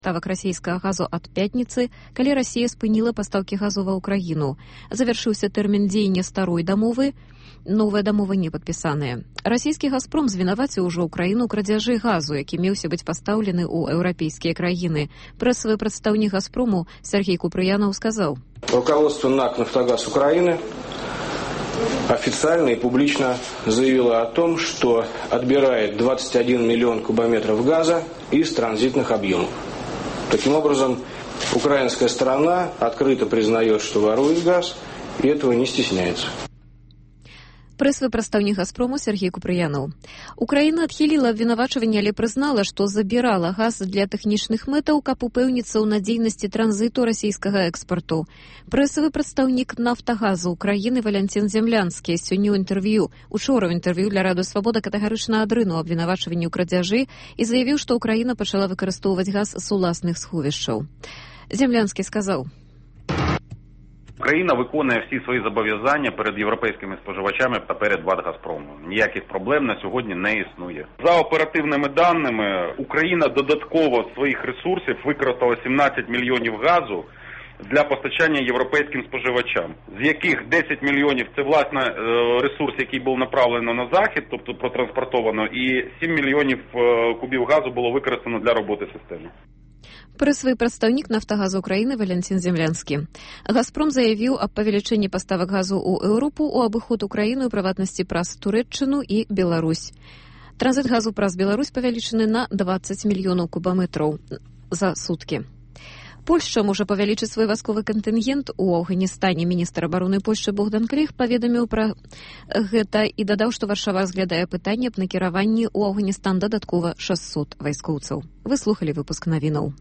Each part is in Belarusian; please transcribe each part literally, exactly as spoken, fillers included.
Ставак расійскага газу ад пятніцы, калі Расія спыніла пастаўкі газу ва ўкраіну. Завяршыўся тэрмін дзеяння старой дамовы, новая дамова не падпісаная. Расійскі «Газпром» звінаваціў ужо ўкраіну крадзяжы газу, які меўся быць пастаўлены ў еўрапейскія краіны. Прэсавы прадстаўнік «Газпрому» Сергей Купрыянов сказаў: Руководство НАК «Нафтогаз Украины» официально и публично заявило о том, что отбирает двадцать один миллион кубометров газа из транзитных объемов. Таким образом, украинская сторона открыто признает, что ворует газ, и этого не стесняется. Прэсавы прадстаўнік «Газпрому» Сергей Купрыянов. Украіна адхіліла абвінавачванне, але прызнала, што забірала газ для тэхнічных мэтаў, каб упэўніцца ў надзейнасці транзіту расійскага экспарту. Прэсавы прадстаўнік «Нафтагазу» Украіны Валянцін Землянскі сёння ў інтэрв'ю, учора ў інтэрв'ю для Радыё Свабода катэгарычна адрынуў абвінавачванне ў крадзяжы і заявіў, што Украіна пачала выкарыстоўваць газ з уласных сховішчаў. Землянскі сказаў: Україна виконує всі свої зобов'язання перед європейськими споживачами та перед ВАТ «Газпромом». Ніяких проблем на сьогодні не існує. За оперативними даними, Україна додатково з своїх ресурсів використала сімнадцять мільйонів газу для постачання європейським споживачам, з яких десять мільйонів – це, власне, ресурс, який був направлено на Захід, тобто протранспортовано, і сім мільйонів кубів газу було використано для роботи системи. Прэсавы прадстаўнік «Нафтагазу» Украіны Валянцін Землянскі. «Газпром» заявіў аб павелічэнні паставак газу ў Еўропу ў абыход Украіны, у прыватнасці праз Турэччыну і Беларусь. Транзіт газу праз Беларусь павялічаны на двадцать мільёнаў кубаметраў за суткі. Польшча можа павялічыць свой вайсковы кантынгент у Афганістане. Міністр абароны Польшчы Богдан Кліх паведаміў пра гэта і дадаў, што Варшава разглядае пытанне аб накіраванні ў Афганістан дадаткова шэсцьсот вайскоўцаў. Вы слухалі выпуск навінаў.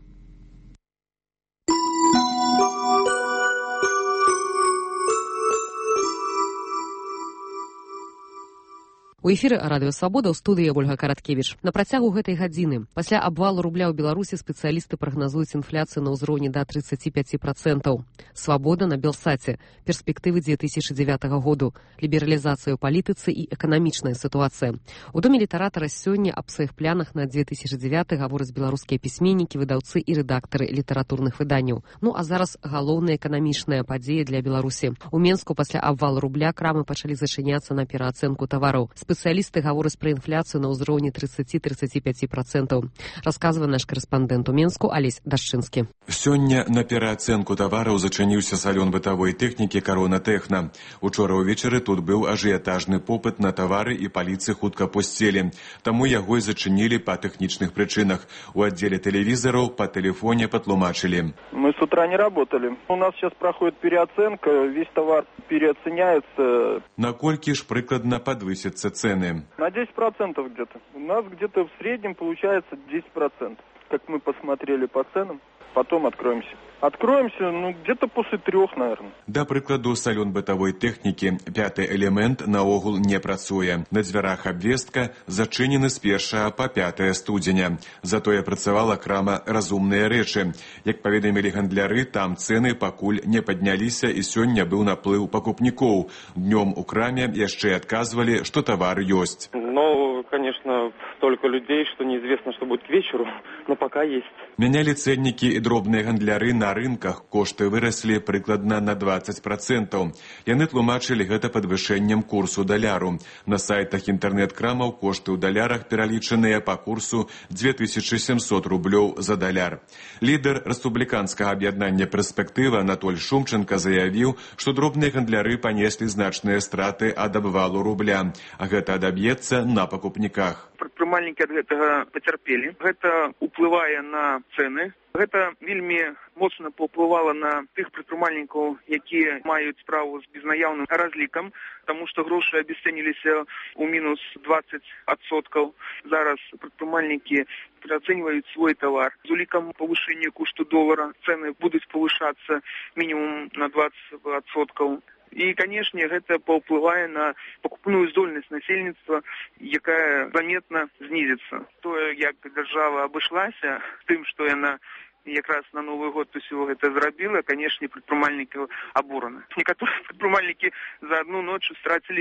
У эфіры Радыё Свабода ў студыі Ольга Караткевіч. На працягу гэтай гадзіны пасля абвалу рубля ў Беларусі спецыялісты прагназуюць інфляцыю на ўзроўні да тридцать пять процентов. Свабода на Белсаце. Перспектывы две тысячи девятого году. Лібералізацыя ў палітыцы і эканамічная сітуацыя. У доме літаратара сёння аб сваіх планах на две тысячи девяты гавораць беларускія пісьменнікі, выдаўцы і рэдактары літаратурных выданняў. Ну а зараз галоўная эканамічная падзея для Беларусі. У Менску пасля абвалу рубля крамы пачалі зачыняцца на пераацэнку тавараў. Спецыялісты гавораць пра інфляцыю на ўзроўні тридцать до тридцати пяти процентов. Расказвае наш корэспандэнт у Менску Алесь Дашчынскі. Сёння на пераацэнку тавараў зачыніўся салон бытавой тэхнікі «Карона Тэхна». Учора ўвечары тут быў ажыятажны попыт на тавары і паліцы хутка пусцелі. Таму яго і зачынілі па тэхнічных прычынах. У аддзеле тэлевізараў па тэлефоне патлумачылі. Мы с утра не работали. У нас сейчас проходит переоценка, весь товар переоценяется. Наколькі ж прыкладна падвысяцца цены? На десять процентов где-то. У нас где-то в среднем получается десять процентов. Как мы посмотрели по ценам, потом откроемся. Откроемся, ну, где-то после трех, наверное. Да прыкладу, салон бытавой тэхнікі «Пяты элемент» наогул не працуе. На дзвярах абвестка зачынены з першага па пятае студзеня. Затое працавала крама «Разумныя рэчы». Як паведамілі гандляры, там цэны пакуль не падняліся і сёння быў наплыў пакупнікоў. Днём у краме яшчэ адказвалі, што тавар ёсць. Ну, конечно, столько людей, что неизвестно, что будет к вечеру, но пока есть. Мянялі цэннікі і дробныя гандляры на рынках, кошты выраслі прыкладна на двадцать процентов. Яны тлумачылі гэта падвышэннем курсу даляру. На сайтах інтэрнэт-крамаў кошты ў далярах пералічаныя па курсу две тысячи семьсот рублёў за даляр. Лідар рэспубліканскага аб'яднання «Перспектыва» Анатоль Шумченко заявіў, што дробныя гандляры панеслі значныя страты ад абвалу рубля, а гэта адаб'ецца на пакупніках. Прадпрымальнікі ад гэтага пацярпелі. Гэта ўплывае на цэны. Гэта вельмі моцна паўплывала на тых прадпрымальнікаў, якія маюць справу з безнаяўным разлікам, таму што грошы абясцэніліся ў мінус двадцать адсоткаў. Зараз прадпрымальнікі пераацэньваюць свой тавар. З улікам павышэння кошту долара цэны будуць павышацца мінімум на двадцать адсоткаў. І, канешне, гэта паўплывае на пакупную здольнасць насельніцтва, якая заметна знізіцца. Тое, як дзяржава абышлася тым, што яна якраз на Новый год усё гэта зрабіла, канешне, прадпрымальнікі абураны. Некаторыя прадпрымальнікі за одну ноч страцілі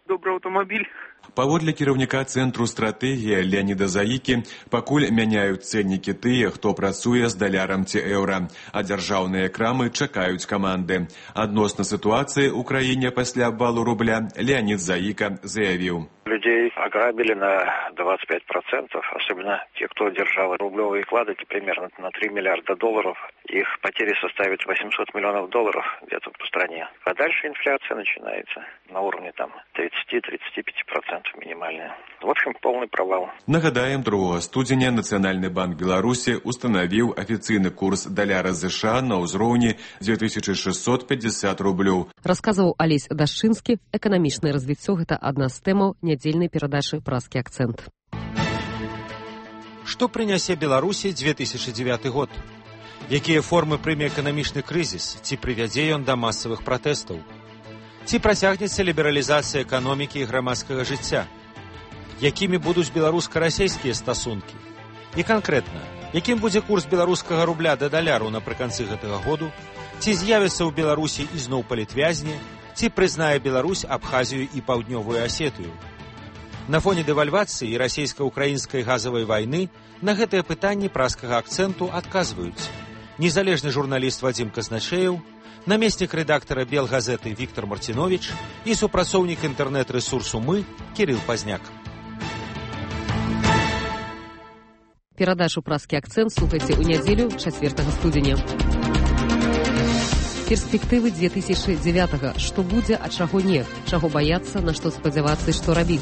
добрый автомобиль. Паводле кіраўніка цэнтру стратэгія Леаніда Заікі, пакуль мяняюць цэннікі тыя, хто працуе з далярам ці еўра, а дзяржаўныя крамы чакаюць каманды. Адносна сітуацыі ў краіне пасля абвалу рубля Леонид Заика заявил. Людей ограбили на двадцать пять процентов, особенно те, кто держал рублевые вкладки примерно на три миллиарда долларов. Их потери составят восемьсот миллионов долларов где-то по стране. А дальше инфляция начинается на уровне там тридцать-тридцать пять процентов минимальная. В общем, полный провал. Нагадаем, другого студзеня Нацыянальны банк Беларусі установил официальный курс даляра США на ўзроўні две тысячи шестьсот пятьдесят рублёў. Расказываў Алесь Дашчынскі. Эканамічнае развіццё – гэта адна з тэмаў нядзельнай перадачы «Празкі акцэнт». Што прынясе Беларусі две тысячи девятый год? Якія формы прыме эканамічны крызіс? Ці прывядзе ён да масавых пратэстаў? Ці працягнецца лібералізацыя эканомікі і грамадскага жыцця? Якімі будуць беларуска-расейскія стасункі? І канкрэтна, якім будзе курс беларускага рубля да даляру напрыканцы гэтага году? Ці з'явіцца ў Беларусі ізноў палітвязні? Ці прызнае Беларусь Абхазію і Паўднёвую Асетыю? На фоне дэвальвацыі і расійска-украінскай газавай вайны на гэтыя пытанні празкага акцэнту адказваюць незалежны журналіст Вадзім Казначеев, намеснік рэдактара Белгазеты Віктор Мартинович і супрацоўнік інтэрнэт-рэсурсу «Мы» Кірыл Пазняк. Перадачу «Празкі акцэнт» слухайце ў нядзелю чацвёртага студзеня. Перспектывы две тысячи девятого. Што будзе, а чаго не? Чаго баяцца, на што спадзявацца і што рабіць?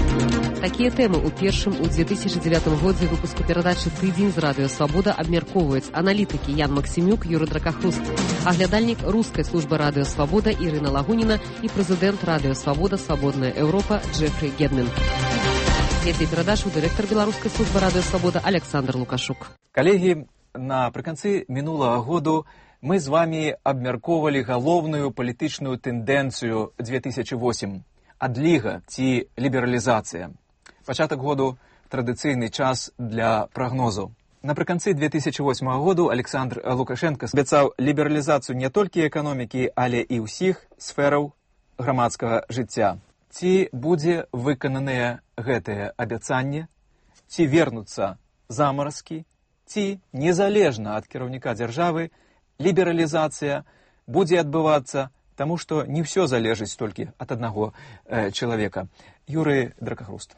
Такія тэмы ў першым у две тысячи девятым годзе выпуску перадачы «Тыдзень» з радыё «Свабода» абмяркоўваюць аналітыкі Ян Максімюк, Юры Дракахруст, аглядальнік рускай службы радыё «Свабода» Ірына Лагуніна і прэзідэнт радыё «Свабода» «Свабодная Еўропа» Джефрі Гедмен. Вядзе перадачу дырэктар беларускай службы радыё «Свабода» Александр Лукашук. Калегі, напрыканцы мінулага году мы з вами абмяркоўвалі галоўную палітычную тэндэнцыю две тысячи восьмым – адліга ці лібералізацыя. Пачатак году – традыцыйны час для прагнозаў. Напрыканцы две тысячи восьмага году Александр Лукашенко абяцаў лібералізацыю не толькі эканомікі, але і ўсіх сфераў грамадскага жыцця. Ці будзе выкананыя гэтыя абяцанні, ці вернуцца замаразкі, ці незалежна ад кіраўніка дзяржавы лібералізацыя будзе адбывацца, таму што не ўсё залежыць толькі ад аднаго э, чалавека. Юрый Дракахруст.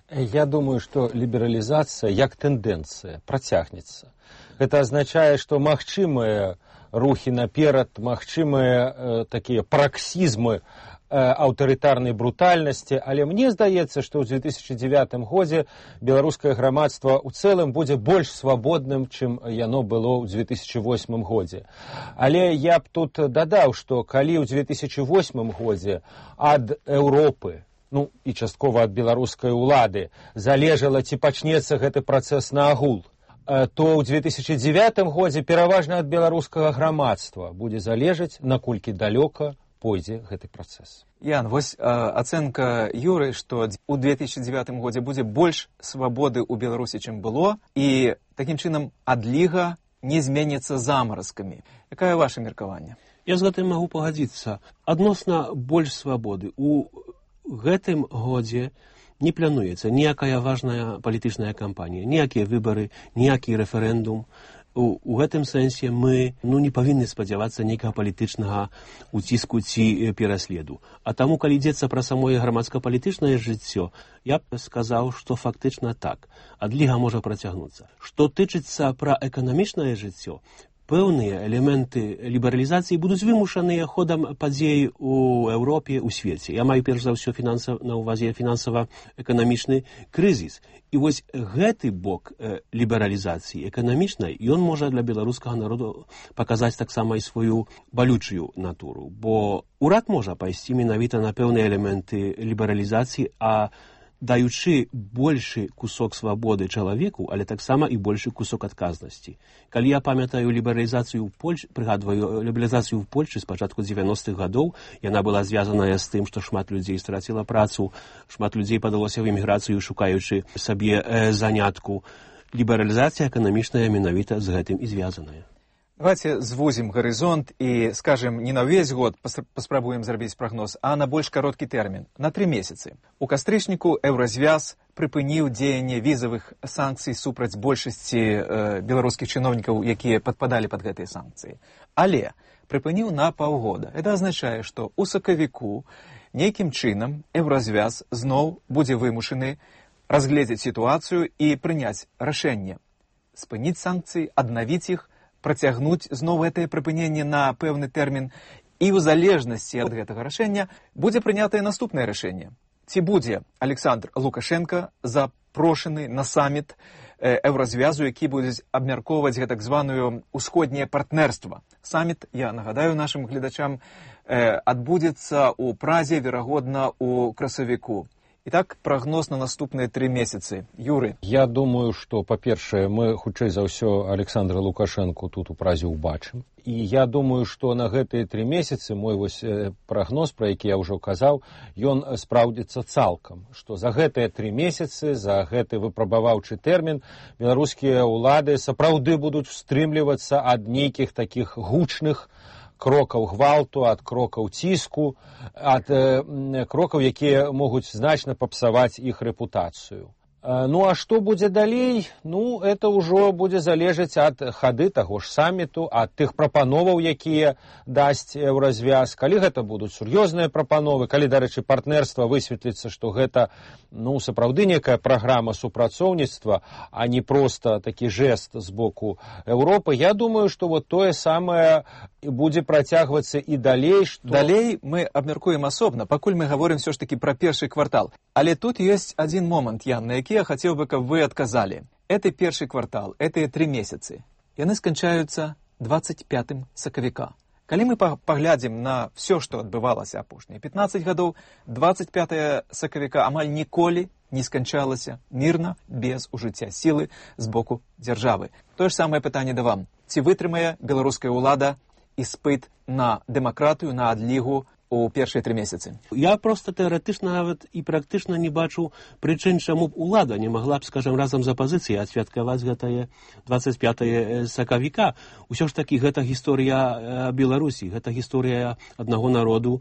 Я думаю, что либерализация, як тенденция, протягнется. Это означает, что магчымыя рухи наперад, магчымыя э, такие праксизмы э, аўтарытарнай брутальнасці, але мне здаецца, што ў две тысячи девятым годзе беларускае грамадства ў цэлым будзе больш свабодным, чым яно было ў две тысячи восьмым годзе. Але я б тут дадаў, што калі ў две тысячи восьмым годзе ад Еўропы, ну і часткова ад беларускай улады залежала, ці пачнецца гэты працэс на агул, то ў две тысячи девятым годзе пераважна ад беларускага грамадства будзе залежаць, наколькі далёка пойдзе гэты працэс. Ян, вось э, ацэнка Юры, што ў две тысячи девятым годзе будзе больш свабоды ў Беларусі, чым было, і такім чынам адліга не зменіцца замаразкамі. Якае ваша меркаванне? Я з гэтым магу пагадзіцца. Адносна больш свабоды. У гэтым годзе не плануецца ніякая важная палітычная кампанія, ніякія выбары, ніякі рэферэндум. У, у гэтым сэнсе мы ну, не павінны спадзявацца нейкага палітычнага уціску ці пераследу. А таму, калі ідзецца пра самое грамадска-палітычнае жыццё, я б сказаў, што фактычна так. Адліга можа працягнуцца. Што тычыцца пра эканамічнае жыццё, пэўныя элементы лібералізацыі будуць вымушаныя ходам падзей у Еўропе, у свеце. Я маю перш за ўсё фінансав... на ўвазе фінансава-эканамічны крызіс. І вось гэты бок э, лібералізацыі эканамічнай, ён можа для беларускага народу паказаць таксама і сваю балючую натуру. Бо урад можа пайсці менавіта на пэўныя элементы лібералізацыі, а даючы большы кусок свабоды чалавеку, але таксама і большы кусок адказнасці. Калі я памятаю лібералізацыю ў Польшчы, прыгадваю лібералізацыю ў Польшчы з пачатку дзевяностых гадоў, яна была звязаная з тым, што шмат людзей страціла працу, шмат людзей падалося ў эміграцыю, шукаючы сабе э, занятку. Лібералізацыя эканамічная менавіта з гэтым і звязаная. Давайте звузім гарызонт і, скажем, не на ўвесь год паспрабуем зрабіць прагноз, а на больш кароткі тэрмін, на тры месяцы. У кастрычніку Еўразвяз прыпыніў дзеянне візавых санкцый супраць большасці э, беларускіх чыноўнікаў, якія падпадалі пад гэтыя санкцыі. Але прыпыніў на паўгода. Это азначае, што ў сакавіку нейкім чынам Еўразвяз зноў будзе вымушаны разгледзець сітуацыю і прыняць рашэнне. Спыніць санкцыі, аднавіць іх, працягнуць зноў гэтае прыпыненне на пэўны тэрмін, і ў залежнасці ад гэтага рашэння будзе прынятае наступнае рашэнне. Ці будзе Александр Лукашенко запрошаны на саміт Еўразвязу, які будзе абмяркоўваць гэтак званую ўсходняе партнерства. Саміт, я нагадаю нашым гледачам, адбудзецца ў Празе, верагодна, у красавіку. Итак, прогноз на наступные три месяцы. Юры. Я думаю, что, по-першае, мы, хутчэй за ўсё, Александра Лукашенко тут у Празе ўбачым. І я думаю, што на гэтыя тры месяцы мой вось прагноз, пра які я ўжо казаў, ён спраўдзіцца цалкам. Што за гэтыя тры месяцы, за гэты выпрабаваўчы тэрмін, беларускія ўлады сапраўды будуць стрымлівацца ад нейкіх такіх гучных крокаў гвалту, ад крокаў ціску, ад э, крокаў, якія могуць значна папсаваць іх рэпутацыю. Э, ну, а што будзе далей? Ну, это ўжо будзе залежаць ад хады таго ж саміту, ад тых прапановаў, якія дасць Еўразвяз. Калі гэта будуць сур'ёзныя прапановы, калі, дарэчы, партнерства высветліцца, што гэта, ну, сапраўды некая праграма супрацоўніцтва, а не проста такі жэст з боку Еўропы, я думаю, што вот тое самае будзе працягвацца і далей. Што... Далей мы абмяркуем асобна, пакуль мы гаворым все ж таки пра першы квартал. Але тут ёсць адзін момант, Ян, на які я хацеў бы, каб вы адказалі. Это першы квартал, это тры месяцы. Яны сканчаюцца двадцать пятым сакавіка. Калі мы паглядзім на все, што адбывалася апошнія пятнаццаць гадоў, двадцать пятого сакавіка амаль ніколі не сканчалася мірна, без ужыцця сілы з боку дзяржавы. Тое ж самае пытанне да вам. Ці вытрымае беларуская ўлада іспыт на дэмакратыю, на адлігу у першыя тры месяцы? Я просто тэарэтычна нават і практычна не бачу прычын, чаму б улада не магла б, скажам, разам з апазіцыяй адсвяткаваць гэтае двадцать пятого сакавіка. Усё ж такі гэта гісторыя Беларусі, гэта гісторыя аднаго народу,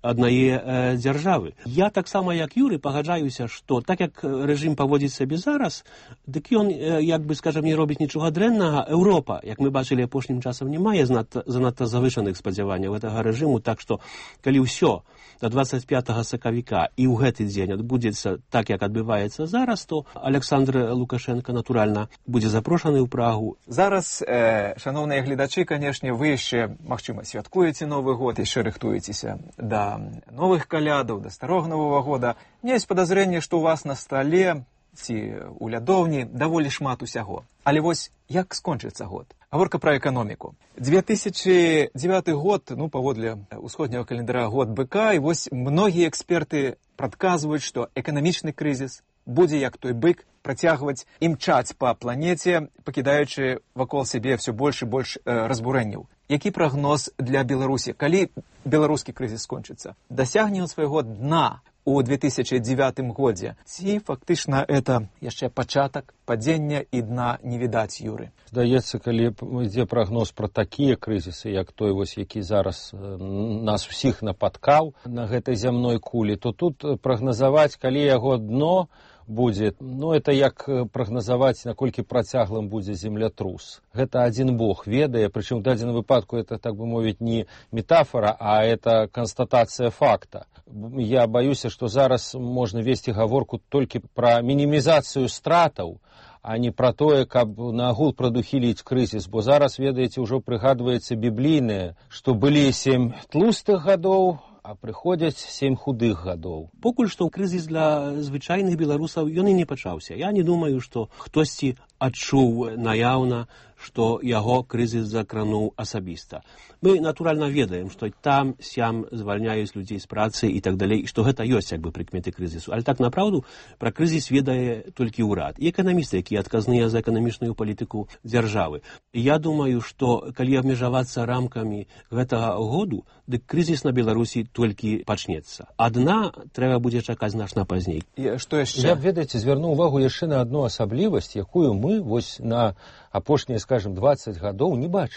аднае дзяржавы. Я таксама, як Юры, пагаджаюся, што так як рэжым паводзіць сабе зараз, дык ён, як бы, скажам, не робіць нічога дрэннага. Еўропа, як мы бачылі апошнім часам, не мае занадта завышаных спадзяванняў гэтага рэжыму, так што калі ўсё до двадцать пятого сакавіка і ў гэты дзень адбудзецца так, як адбываецца зараз, то Александр Лукашенко, натуральна, будзе запрошаны ў Прагу. Зараз, э, шановныя гледачы, канешне, вы яшчэ, магчыма, святкуеце Новы год, яшчэ рыхтуецеся да новых калядаў, да старога Новага года. Мне ёсць падазрэнне, што ў вас на стале ці у лядоўні даволі шмат усяго. Але вось як скончыцца год? Гаворка пра эканоміку. две тысячи девятый год, ну, паводле усходняга календара, год быка, і вось многія эксперты прадказваюць, што эканамічны крызіс будзе, як той бык, працягваць імчаць па планеце, пакідаючы вакол сябе ўсё больш і больш э, разбурэнняў. Які прагноз для Беларусі? Калі беларускі крызіс скончыцца? Дасягне ён свайго дна у две тысячи девятым годзе? Ці фактычна это яшчэ пачатак падзення і дна не відаць, Юры? Здаецца, калі ідзе прагноз пра такія крызісы, як той, вось, які зараз нас усіх напаткаў на гэтай зямной кулі, то тут прагназаваць, калі яго дно будзе, ну, это як прагназаваць, наколькі працяглым будзе землятрус. Гэта адзін Бог ведае, прычым у дадзеным выпадку это, так бы мовіць, не метафора, а это канстатацыя факта. Я баюся, што зараз можна весці гаворку толькі пра мінімізацыю стратаў, а не пра тое, каб наагул прадухіліць крызіс, бо зараз, ведаеце, ўжо прыгадваецца біблійнае, што былі сем тлустых гадоў, а прыходзяць сем худых гадоў. Покуль што крызіс для звычайных беларусаў ён і не пачаўся. Я не думаю, што хтосьці адчуў наяўна, што яго крызіс закрануў асабіста. Мы, натуральна, ведаем, што там, сям звальняюць людзей з працы і так далей, і што гэта ёсць, як бы, прыкметы крызісу. Але так, направду, пра крызіс ведае толькі ўрад. І эканамісты, якія адказныя за эканамічную палітыку дзяржавы. І я думаю, што калі абмежавацца рамкамі гэтага году, дык крызіс на Беларусі толькі пачнецца. Адна трэба будзе чакаць значна пазней. І што яшчэ? Я, ведаеце, звярнуў увагу яшчэ на адну асаблівасць, якую мы вось на апошнія, скажем, двадцать гадоў не бачылі.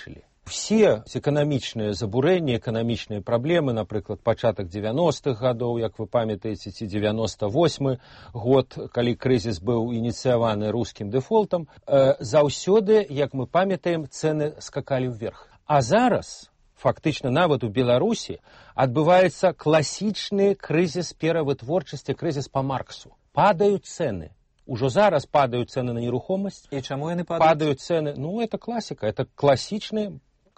Все эканамічныя забурэнні, эканамічныя праблемы, напрыклад, пачатак дзевяностых гадоў, як вы памятаеце, ці девяносто восьмы год, калі крызіс быў ініцыяваны рускім дэфолтам, э, заўсёды, як мы памятаем, цэны скакалі вверх. А зараз, фактычна нават у Беларусі, адбываецца класічны крызіс перавытворчасці, крызіс па Марксу. Падаюць цэны. Ужо зараз падаюць цэны на нерухомасць. І чаму яны падаюць? Падаюць цэны. Ну, это класіка, это класічны,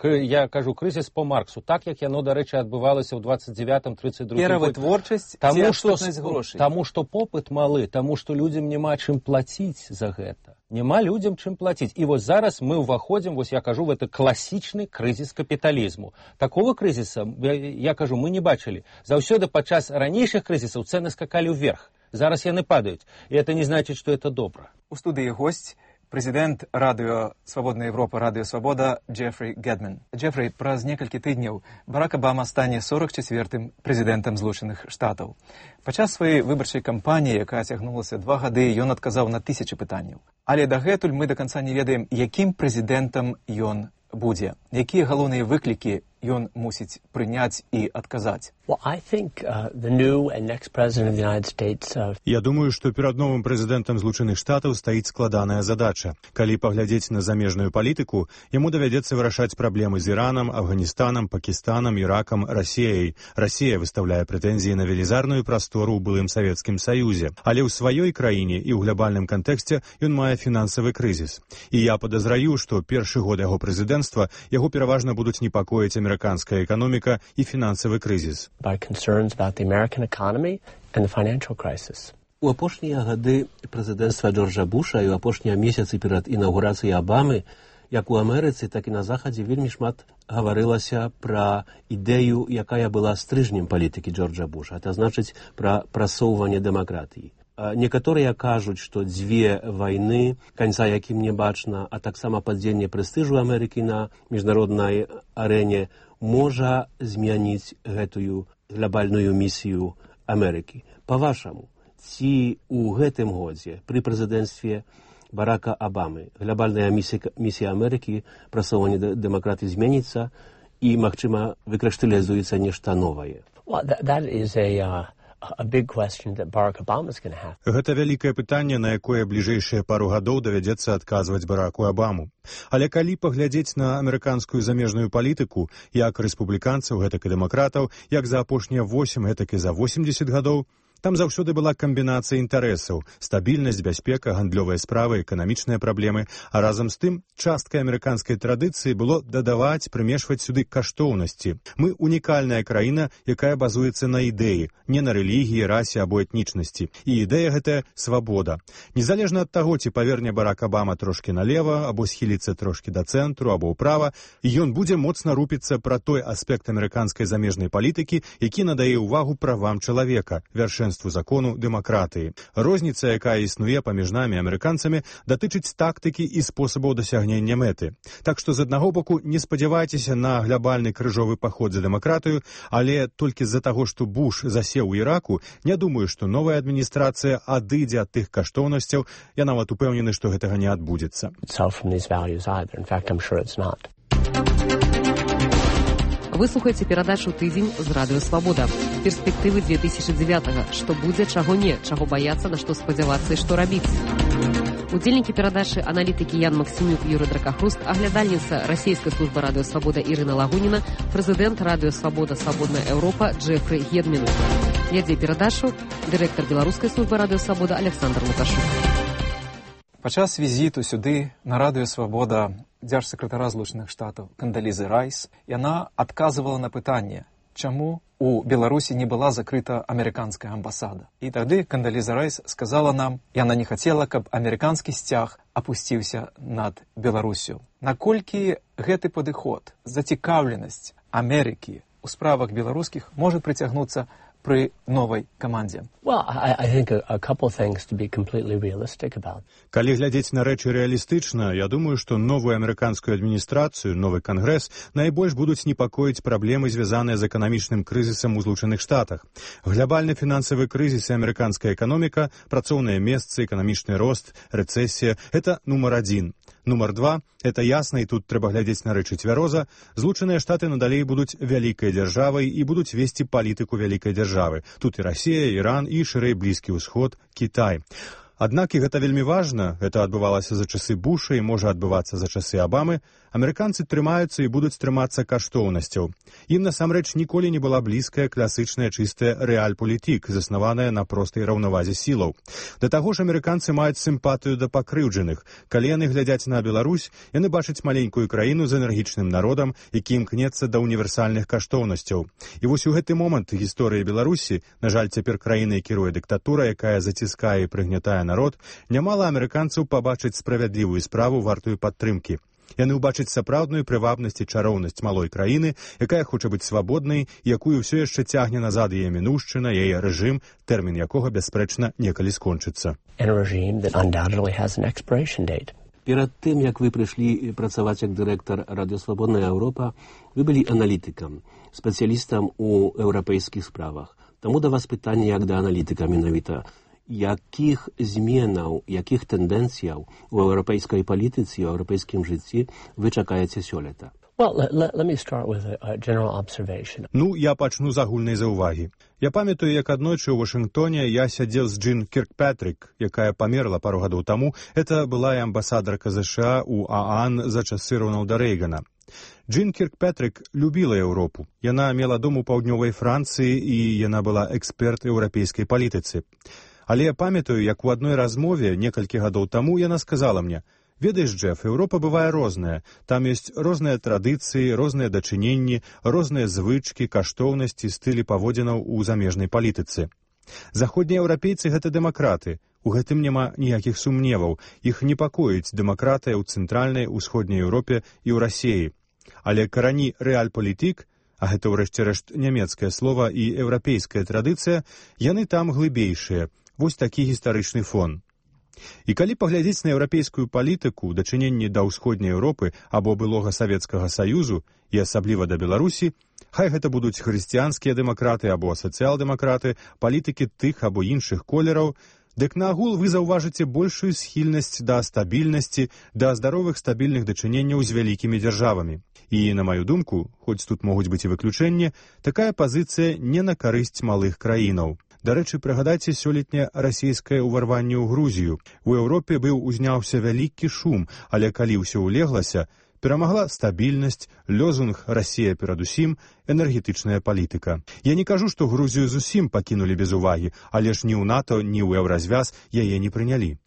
я кажу, крызіс по Марксу, так як яно, дарэчы, адбывалася ў двадцать девятым тридцать другім годзе. Перавытворчасць ці адсутнасць грошай? Таму што попыт малы, таму што людзям няма чым плаціць за гэта. Няма людзям чым плаціць. І вось зараз мы ўваходзім, вось я кажу, в это класічны крызіс капіталізму. Такого крызіса, я, я кажу, мы не бачылі. Заўсёды падчас ранейшых крызісаў цэны скакалі ўверх. Зараз яны падаюць. І это не значыць, што это добра. У студыі госць прэзідэнт радыё «Свабодная Европа», радыё «Свабода» Джефрі Гэдмен. Джефрі, праз некалькі тыдняў Барак Абама стане сорок четвёртым прэзідэнтам Злучаных Штатаў. Падчас сваёй выбарчай кампаніі, якая цягнулася два гады, ён адказаў на тысячы пытанняў. Але дагэтуль мы да канца не ведаем, якім прэзідэнтам ён будзе, якія галоўныя выклікі ён мусіць прыняць і адказаць. Well, I think, uh, the new and next president of the United States, uh... Я думаю, што перад новым прэзідэнтам Злучаных Штатаў стаіць складаная задача. Калі паглядзець на замежную палітыку, яму давядзецца вырашаць праблемы з Іранам, Афганістанам, Пакістанам, Іракам, Расіяй. Расія выстаўляе прэтэнзіі на велізарную прастору ў былым Савецкім Саюзе. Але ў сваёй краіне і ў глобальным кантэксце ён мае фінансавы крызіс. І я падазраю, што першы год яго прэзідэнцтва яго пераважна будуць непакоіць амерыканская эканоміка і фінансавы крызіс. By concerns about the American economy and the financial crisis. У апошнія гады прэзідэнцтва Джорджа Буша і ў апошнія месяцы перад інаўгурацыяй Абамы, як у Амерыцы, так і на Захадзе вельмі шмат гаварылася пра ідэю, якая была стрыжнем палітыкі Джорджа Буша. Это значыць пра прасоўванне дэмакратыі. Некаторыя кажуць, што дзве вайны, канца якім не бачна, а таксама падзенне прэстыжу Амерыкі на міжнароднай арэне можа змяніць гэтую глобальную місію Амерыкі. Па-вашаму, ці ў гэтым годзе пры прэзідэнцтве Барака Абамы глобальная місія, місія Амерыкі, прасоўванне дэмакратыі зменіцца і, магчыма, выкрышталізуецца нешта новае? Well, that, that is a, uh... a big question that Barack Obama is going to have. Гэта вялікае пытанне, на якое бліжэйшыя пару гадоў давядзецца адказваць Бараку Абаму. Але калі паглядзець на амерыканскую замежную палітыку, як рэспубліканцаў, гэтак і дэмакратаў, як за апошнія восемь, гэтак і за восемьдесят гадоў, там заўсёды была камбінацыя інтарэсаў, стабільнасць, бяспека, гандлёвыя справы, эканамічныя праблемы, а разам з тым часткай амерыканскай традыцыі было дадаваць, прымешваць сюды каштоўнасці. Мы унікальная краіна, якая базуецца на ідэі, не на рэлігіі, расе або этнічнасці. І ідэя гэтая свабода. Незалежна ад таго, ці паверне Барак Абама трошкі налева, або схіліцца трошкі да цэнтру, або ўправа, ён будзе моцна рупіцца пра той аспект амерыканскай замежнай палітыкі, які надае ўвагу правам чалавека, вяршэнству закону дэмакратыі. Розніца, якая існуе паміж намі амерыканцамі, датычыць тактыкі і спосабаў дасягнення мэты. Так што з аднаго боку не спадзявайцеся на глобальны крыжовы паход за дэмакратыю, але толькі з-за таго, што Буш засеў у Іраку, не думаю, што новая адміністрацыя адыдзе ад тых каштоўнасцяў. Я нават упэўнены, што гэтага не адбудзецца. Вы слухаеце перадачу «Тыдзень» з радыё «Свабода». Перспектывы две тысячи девятого. Што будзе, чаго не, чаго баяцца, на што спадзявацца і што рабіць. Удзельнікі перадачы аналітыкі Ян Максімюк, Юрый Дракахруст, аглядальніца расійскай службы радыё «Свабода» Ірына Лагуніна, прэзідэнт радыё «Свабода», «Свабодная Еўропа» Джефрі Гэдмен. Вядзе перадачу дырэктар беларускай службы радыё «Свабода» Александр Лукашук. Падчас візіту сюды на радыё «Свабода» дзяржсакратара Злучаных Штатаў Кандалізы Райс, яна адказывала на пытанне, чаму у Беларусі не была закрыта амерыканская амбасада. І тады Кандаліза Райс сказала нам, яна не хацела, каб амерыканскі сцяг апусціўся над Беларусю. Наколькі гэты падыход, зацікаўленасць Амерыкі у справах беларускіх можа прыцягнуцца пры новай камандзе? Well, I, I think a, a couple things to be completely realistic about. Калі глядзець на рэчы рэалістычна, я думаю, што новую амерыканскую адміністрацыю, новы кангрэс найбольш будуць непакоіць праблемы, звязаныя з эканамічным крызісам у Злучаных Штатах. Глобальны фінансавы крызіс і амерыканская эканоміка, працоўныя месцы, эканамічны рост, рэцэсія – гэта нумар адзін. Нумар два – это ясна, і тут трэба глядзець на рэчы цвяроза, Злучаныя Штаты надалей будуць вялікай дзяржавай і будуць весці палітыку вялікай дзяржавы. Тут і Расія, Іран, і шырэй Блізкі ўсход, Кітай. Аднак, і гэта вельмі важна, гэта адбывалася за часы Буша і можа адбывацца за часы Абамы, амерыканцы трымаюцца і будуць трымацца каштоўнасцяў. Ім насамрэч ніколі не была блізкая класычная чыстая рэальпалітык, заснаваная на простай раўнавазе сілаў. Да таго ж амерыканцы маюць сімпатыю да пакрыўджаных. Калі яны глядзяць на Беларусь, яны бачаць маленькую краіну з энергічным народам, які імкнецца да універсальных каштоўнасцяў. І вось у гэты момант гісторыі Беларусі, на жаль, цяпер краінай кіруе дыктатура, якая заціскае і прыгнятае народ, нямала амерыканцаў пабачыць справядлівую справу вартую падтрымкі. Яны ўбачаць сапраўдную прывабнасць і чароўнасць малой краіны, якая хоча быць свабоднай, якую ўсё яшчэ цягне назад яе мінуўшчына, яе рэжым, тэрмін якога, бясспрэчна, некалі скончыцца. Перад тым, як вы прыйшлі працаваць як дырэктар Радыё Свабодная Еўропа, вы былі аналітыкам, спецыялістам у еўрапейскіх справах. Таму да вас пытанне як да аналітыка менавіта. Якіх зменаў, якіх тэндэнцыяў у еўрапейскай палітыцы, у еўрапейскім жыцці вы чакаеце сёлета? Well, let, let me start with a, a general observation. Ну, я пачну з агульнай заўвагі. Я памятаю, як аднойчы ў Вашынгтоне я сядзеў з Джин Кіркпатрик, якая памерла пару гадоў таму. Это была і амбасадарка ЗША ў ААН за часы Роналда Рэйгана. Джин Кіркпатрик любіла Еўропу. Яна мела дом у паўднёвай Францыі і яна была эксперт еўрапейскай палітыцы. Але я памятаю, як у адной размове некалькі гадоў таму яна сказала мне: «Ведаеш, Джеф, Еўропа бывае розная. Там ёсць розныя традыцыі, розныя дачыненні, розныя звычкі, каштоўнасці, стылі паводзінаў у замежнай палітыцы. Заходнія еўрапейцы – гэта дэмакраты. У гэтым няма ніякіх сумневаў. Іх непакоіць дэмакратыя ў цэнтральнай, усходняй Еўропе і ў Расіі. Але карані рэальпалітык, а гэта ўрэшце рэшт нямецкае слова і еўрапейская традыцыя, яны там глыбейшыя. Вось такі гістарычны фон. І калі паглядзець на еўрапейскую палітыку, дачыненні да ўсходняй Еўропы або былога Савецкага Саюзу і асабліва да Беларусі, хай гэта будуць хрысціянскія дэмакраты або сацыял-дэмакраты, палітыкі тых або іншых колераў, дык на агул вы заўважыце большую схільнасць да стабільнасці, да здаровых стабільных дачыненняў з вялікімі дзяржавамі. І, на маю думку, хоць тут могуць быць і выключэнні, такая пазіцыя не на карысць малых краінаў. Дарэчы, прыгадайце сёлетняе расійскае ўварванне ў Грузію. У Еўропе быў узняўся вялікі шум, але калі ўсё ўлеглася, перамагла стабільнасць, лозунг «Расія перадусім», энергетычная палітыка. Я не кажу, што Грузію зусім пакінулі без увагі, але ж ні ў НАТО, ні ў еўразвяз яе не прынялі.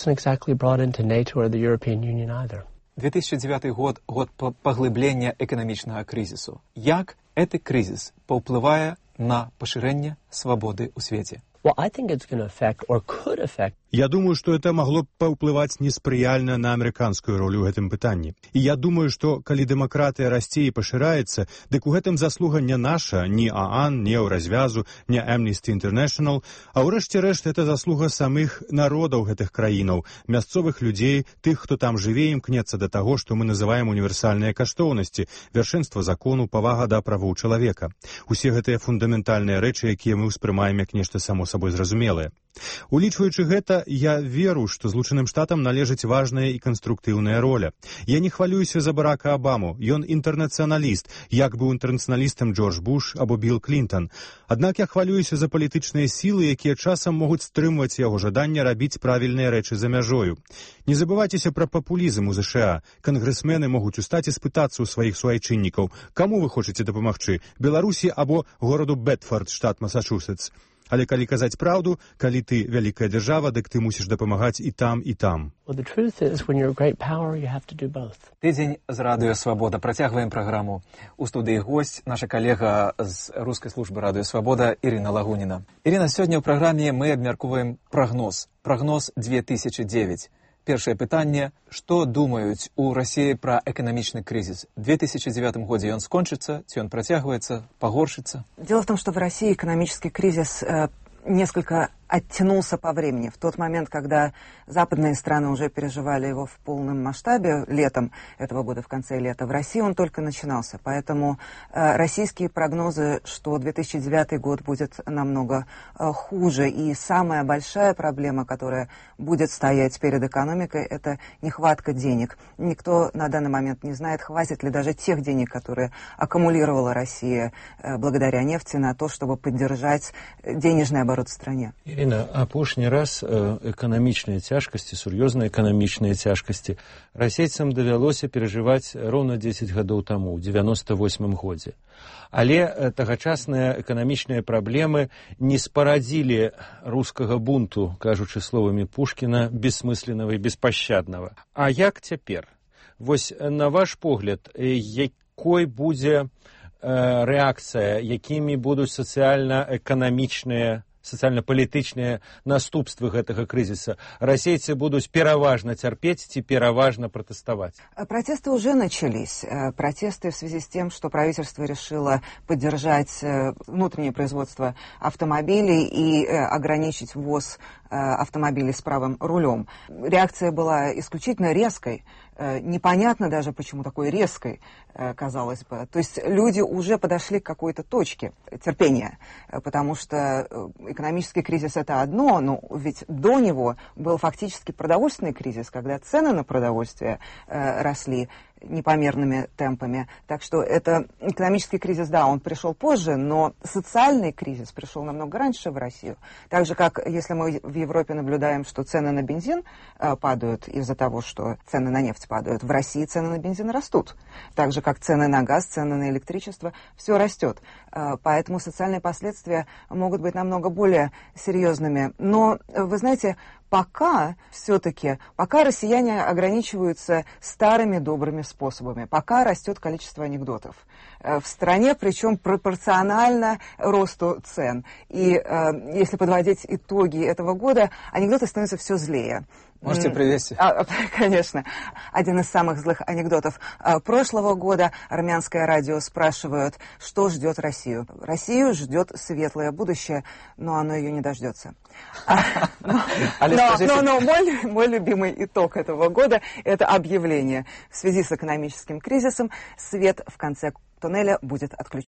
две тысячи девятый год – год паглыблення эканамічнага крызісу. Як гэты крызіс паўплывае на пашырэнне свабоды ў свеце? Well, I think it's going to affect or could affect. Я думаю, што это магло б паўплываць неспрыяльна на амерыканскую ролю ў гэтым пытанні. І я думаю, што калі дэмакратыя расце і пашыраецца, дык у гэтым заслуга не наша, ні ААН, ні Еўразвязу, ні Amnesty International, а ўрэшце рэшт это заслуга самых народаў гэтых краінаў, мясцовых людзей, тых, хто там жыве, імкнецца да таго, што мы называем універсальныя каштоўнасці, вяршэнства закону, павага да правоў чалавека. Усе гэтыя фундаментальныя рэчы, якія мы ўспрымаем як нешта само сабой зразумелае. Улічваючы гэта, я веру, што Злучаным Штатам належыць важная і канструктыўная роля. Я не хвалююся за Барака Абаму, ён інтэрнацыяналіст, як быў інтэрнацыяналістам Джордж Буш або Білл Клінтон. Аднак я хвалююся за палітычныя сілы, якія часам могуць стрымваць яго жаданне рабіць правільныя рэчы за мяжою. Не забывайцеся пра папулізм у ЗША. Кангрэсмены могуць устаць і спытацца ў сваіх суайчыннікаў, каму вы хочаце дапамагчы, Беларусі або гораду Бэдфорд, штат Масачусетс. Але калі казаць праўду, калі ты вялікая дзяржава, дык ты мусіш дапамагаць і там, і там. Тыдзень з Радыё Свабода. Працягваем праграму. У студыі госць, наша калега з рускай службы Радыё Свабода Ірына Лагуніна. Ірына, сёння ў праграме мы абмяркоўваем прагноз. Прагноз две тысячи девять. Першае пытанне, што думаюць у Расіі пра эканамічны крызіс? В две тысячи девятом годзе ён скончыцца, ці ён працягваецца, пагоршыцца? Дело в том, что в России экономический кризис э, несколько оттянулся по времени. В тот момент, когда западные страны уже переживали его в полном масштабе летом этого года, в конце лета, в России он только начинался. Поэтому э, российские прогнозы, что две тысячи девятый год будет намного э, хуже, и самая большая проблема, которая будет стоять перед экономикой, это нехватка денег. Никто на данный момент не знает, хватит ли даже тех денег, которые аккумулировала Россия э, благодаря нефти, на то, чтобы поддержать денежный оборот в стране. Ирина, апошні раз эканамічныя цяжкасці, сур'ёзныя эканамічныя цяжкасці расейцам давялося перажываць роўна дзесяць гадоў таму, ў девяносто восьмым годзе. Але тагачасныя эканамічныя праблемы не спарадзілі рускага бунту, кажучы словамі Пушкіна, бессмысленнага і беспашчаднага. А як цяпер? Вось на ваш погляд, якой будзе рэакцыя, якімі будуць сацыяльна-эканамічныя, сацыяльна-палітычныя наступствы гэтага крызіса? Расейцы будуць пераважна цярпець ці пераважна протестовать? Протесты уже начались. Протесты в связи с тем, что правительство решило поддержать внутреннее производство автомобилей и ограничить ввоз автомобилей с правым рулем. Реакция была исключительно резкой. Непонятно даже, почему такой резкой, казалось бы. То есть люди уже подошли к какой-то точке терпения, потому что экономический кризис – это одно, но ведь до него был фактически продовольственный кризис, когда цены на продовольствие росли непомерными темпами. Так что это экономический кризис, да, он пришел позже, но социальный кризис пришел намного раньше в Россию. Так же, как если мы в Европе наблюдаем, что цены на бензин э, падают из-за того, что цены на нефть падают, в России цены на бензин растут. Так же, как цены на газ, цены на электричество, все растет. Э, поэтому социальные последствия могут быть намного более серьезными. Но, вы знаете, пока все-таки, пока россияне ограничиваются старыми добрыми способами, пока растет количество анекдотов в стране, причем пропорционально росту цен. И э, если подводить итоги этого года, анекдоты становятся все злее. Можете привести? А, конечно. Один из самых злых анекдотов прошлого года. Армянское радио спрашивают, что ждет Россию. Россию ждет светлое будущее, но оно ее не дождется. Но мой любимый итог этого года – это объявление. В связи с экономическим кризисом свет в конце туннеля будет отключен.